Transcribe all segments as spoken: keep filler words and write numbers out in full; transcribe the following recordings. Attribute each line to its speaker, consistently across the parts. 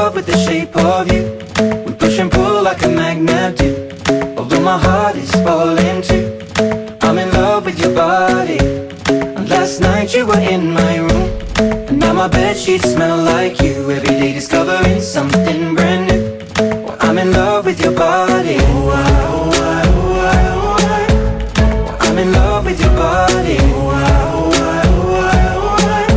Speaker 1: love with the shape of you. We push and pull like a magnet do. Although my heart is falling too, I'm in love with your body. And last night you were in my room, and now my bedsheets smell like you. Every day discovering something brand new. Well, I'm in love with your body. Oh, I, oh, I, oh, I, oh, I. Well, I'm in love with your body. Oh, I, oh, I, oh, I, oh, I.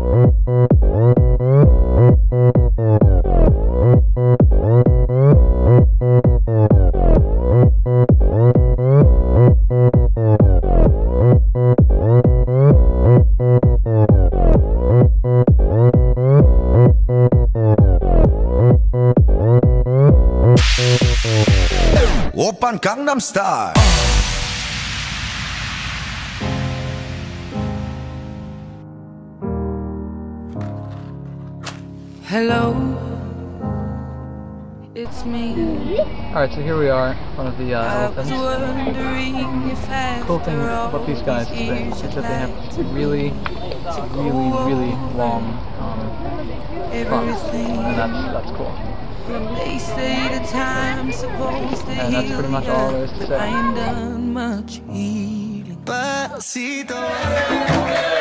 Speaker 2: Oppan Gangnam Style.
Speaker 3: Hello, it's me.
Speaker 4: Alright, so here we are in front of the uh, elephants. Cool thing about these guys today is that they have really, really, really long um, fronts, and that's, that's cool.
Speaker 3: They say the time's supposed to
Speaker 4: And that's pretty much all there is to say.
Speaker 3: I ain't done much healing.
Speaker 2: Pasito.